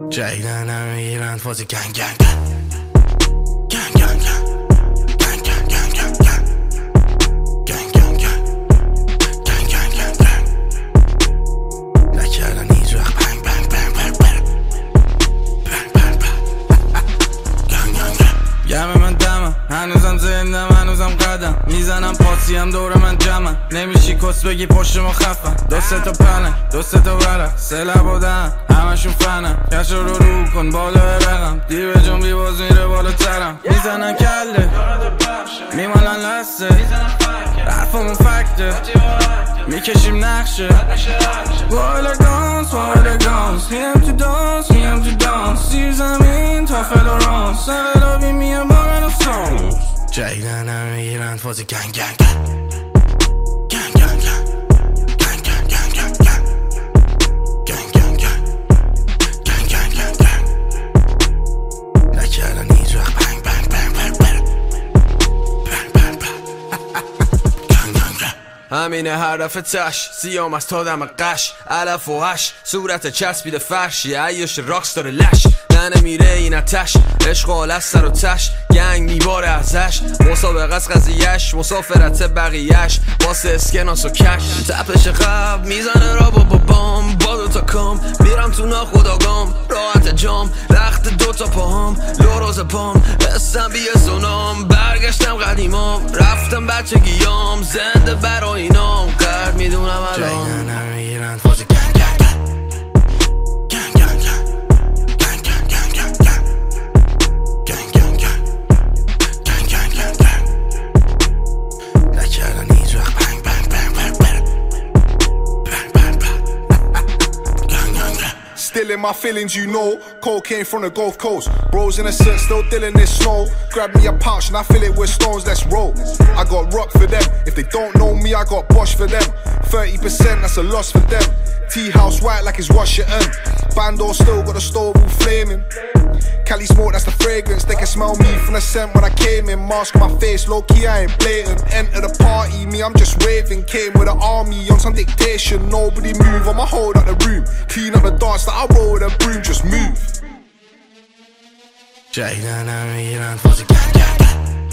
جدیدن میگیرن فاز گنگ گنگ گنگ گنگ گنگ گنگ گنگ گنگ گنگ گنگ گنگ گنگ گنگ نکردن هیچ وقت بنگ بنگ بنگ بنگ بنگ بنگ بنگ گنگ گم من دمم هنوزم زندم هنوزم قدم میزنم پاسیم دور من جمعم نمیشی کس بگی پشت ما خفم دو سه تا پنه دو سه تا ورق سه لب و دهن همشون فنم کش رو کن بالا رقم دیو جون بی باز میره بالاترم میزنن کله میمالن لسته حرفمون فکته میکشیم نقشه وایل گانس وایل گانس هیم تو دانس هیم تو دانس زیر زمین تا فلورانس سهرابی میام با من و سانس جدیدن میگیرن فاز گنگ گنگ گنگ گنگ گنگ گنگ گنگ گنگ گنگ گنگ گنگ گنگ گنگ نکردن هیچ وقت بنگ بنگ بنگ بنگ بنگ بنگ بنگ گنگ همینه هر دفعه تش سیام از تا دم قش علف و هش صورت چسبیده فرشی عیش راکس داره لش نه میره این اتش عشق از سر و تش گنگ میباره ازش مسابقه از قضیهش مسافرت بقیهش واسه اسکناس و کش تپش قبل میزنه را با بام با دوتا کام میرم تو ناخداگام راحت جام رخت دوتا پاهم لوروز پام حسم بیه سونام برگشتم قدیمام رفتم بچگیام زنده برای اینام قرد میدونم الان جدیدن میگیرن فاز گنگ گنگ گنگ گنگ گنگ گنگ گنگ گنگ گنگ گنگ گنگ گنگ گنگ نکردن هیچ وقت بنگ بنگ بنگ بنگ بنگ بنگ گنگ گنگ Still in my feelings, you know. Cocaine from the Gulf Coast. Bros in a set, still dealing this snow. Grab me a pouch and I fill it with stones, let's roll. I got rock for them. If they don't know me, I got Bosch for them. 30%, that's a loss for them. Tea house white like it's Washington. Bando still got the stove all flaming. Cali smoke, that's the fragrance. They can smell me from the scent when I came in. Mask on my face, low key, I ain't blatant. Enter the party, me, I'm just raving. Came with an army on some dictation. Nobody move, I'ma hold up the room. Clean up the dance that I roll with a broom, just move. جدیدن میگیرن فاز گنگ گنگ